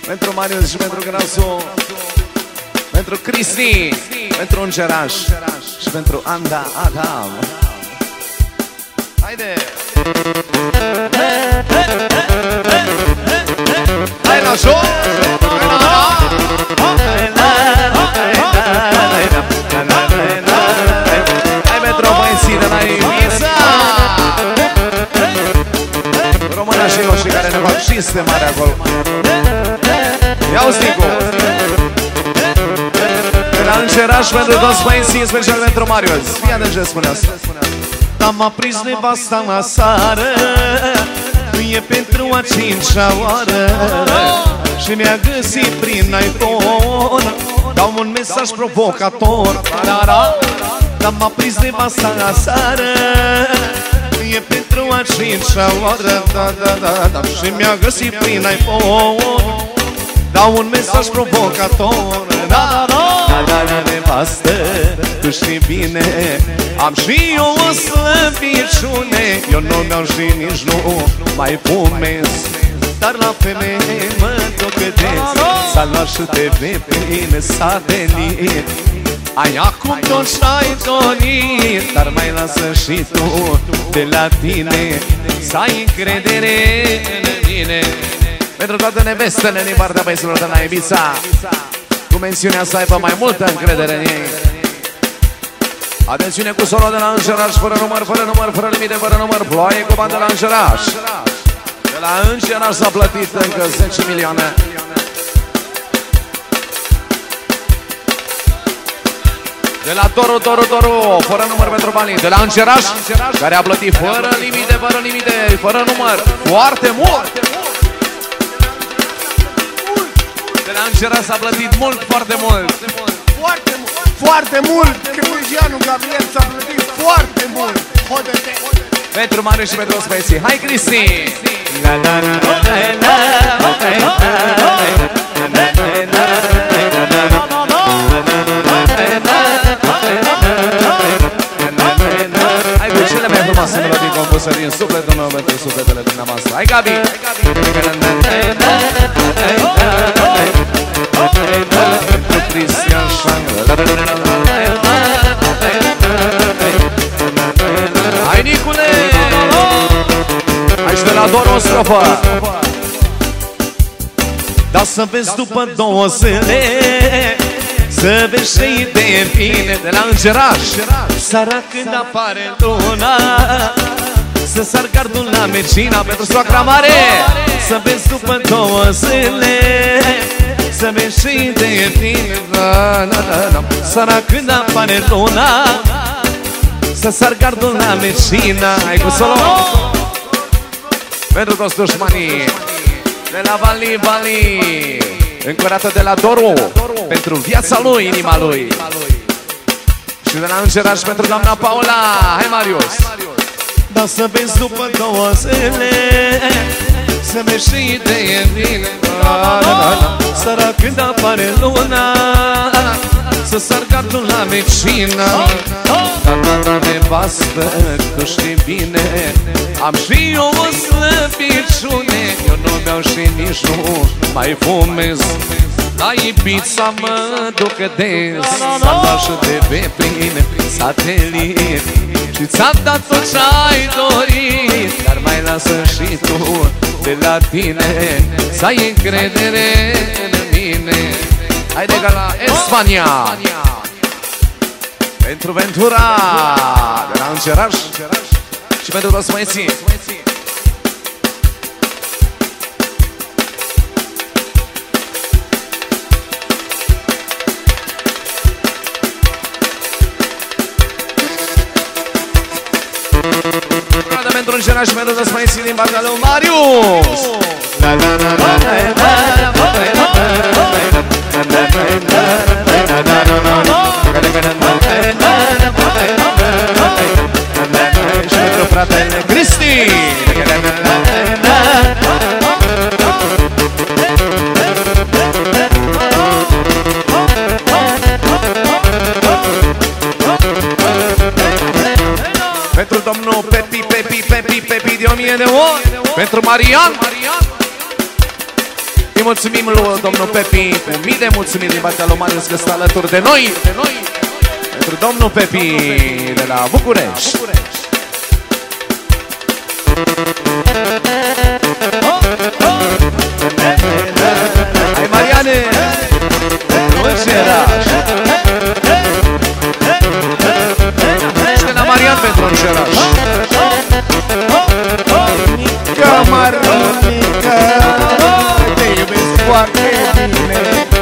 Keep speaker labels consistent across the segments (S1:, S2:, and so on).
S1: Pentru Marius și pentru Grasu, pentru Cristi, pentru Îngeraș și pentru Anda Adam. Haide! Hai la jos! Hai pentru băieții de la Ibiza! Româna și roșii care ne fac cinste mari acolo. Ia-uzi, Nicu! De la Îngeraș pentru toți băieții, în special pentru Marius. Fii atent ce spune asta.
S2: Am aprins nevasta la sară, e pentru a 5-a oară și mi-a găsit prin iPhone. Dau un mesaj provocator. Am aprins nevasta la sară, e pentru a 5-a oară, și mi-a găsit prin iPhone. Dau un mesaj provocator. Nevastă, tu știi bine, am și eu o slăbiciune. Eu nu beau și nici nu mai fumez, dar la femeie mă docădez. S-a luat și TV prin satelit. Ai acum tot ce-ai dorit, dar mai lasă și tu de la tine să ai încredere în mine.
S1: Pentru toate nevestele din partea băieților de la Ibiza, cu mențiunea să aibă mai multă încredere în ei. Atențiune cu solo de la Îngeraș, fără număr, fără număr, fără limite, fără număr. Ploaie cu bani de la Îngeraș. De la Îngeraș s-a plătit încă 10 milioane. De la Toru, fără număr pentru banii. De la Îngeraș, care a plătit fără limite, fără număr. Foarte mult! De la Îngeraș s-a plătit mult, foarte mult.
S3: Foarte mult! Cristianu Gabriel s-a plătit foarte mult! Hodă-te!
S1: Pentru Marius și pentru băieții. Hai, Cristi! Hai cu cele mai frumoase melodii compuse din sufletul meu pentru sufletele dumneavoastră. Hai, Gabi! Pentru Cristian Șang. Hai, Nicule! Hai și de la Doru o strofă.
S2: Da să vezi după 2 zile, să vezi ce idee bine.
S1: De la Îngeraș.
S2: Seara când apare luna, să sar gardul la Mergina.
S1: Pentru soacra mare.
S2: Să vezi după 2 zile, să vezi ce idee bine. Seara când apare luna, să sar gardul la Mergina.
S1: Hai cu solo. Pentru toți dușmanii. De la Vali. Încă o dată de la Doru. Pentru viața lui, inima lui. Și de la Îngeraș pentru doamna Paula. Hai, Marius.
S2: Da să vezi după 2 zile, să vezi ce idee bine. Seara când apare luna, să sar gardul la Mergina.
S1: Nevastă, tu știi bine, am și eu o slăbiciune. Eu nu beau și nici nu mai fumez, la Ibiza mă docădez. S-a luat și TV prin satelit și ți-am dat tot ce-ai dorit, dar mai lasă și tu de la tine să ai încredere în mine. Haide ca la Espania. Pentru Ventura de la Îngeraș și pentru toți băieții. Pentru Îngeraș și pentru toți băieții din partea lui Marius. Și pentru fratele Cristi. Pentru domnul Pepi de 1000 de ori. Pentru Marian. Îi mulțumim lui domnul Pepi cu mii de mulțumiri din partea lui Marius că stă alături de noi. Pentru domnul Pepi de la București. Hai Mariane, Înșeraș. Și de la Marian pentru Înșeraș.
S3: Mica Maronica, te iubesc foarte bine.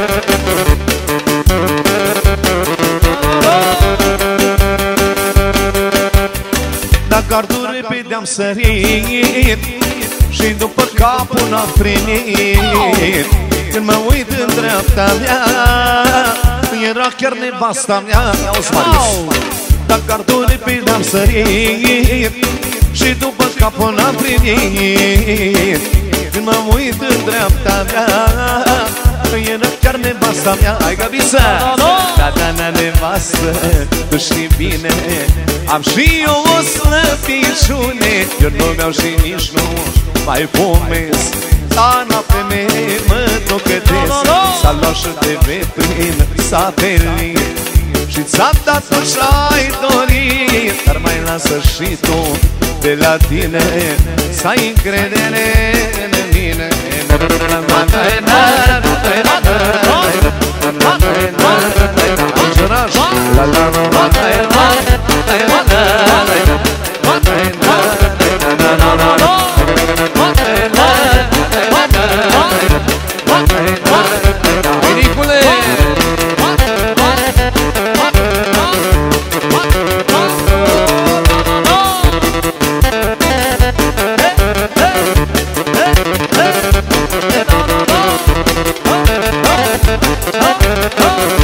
S2: Dacă ar dure repede-am sărit și după capul n-a frenit. Când mă uit în dreapta mea, era chiar nevasta mea.
S1: Auzi, Marius.
S2: Dacă ar dure repede-am sărit și după capul n-a frenit. Când mă uit în dreapta mea, era chiar nevasta mea.
S1: Hai Gabiță!
S2: Da, nevastă, tu știi bine, am și eu o slăbiciune. Eu nu beau și nici nu mai fumez, dar noapte mă tocătesc. S-a luat și TV prin satelit și ți-am dat tot ce-ai dorit. Dar mai lasă și tu de la tine să ai încredere în mine.
S1: Oh!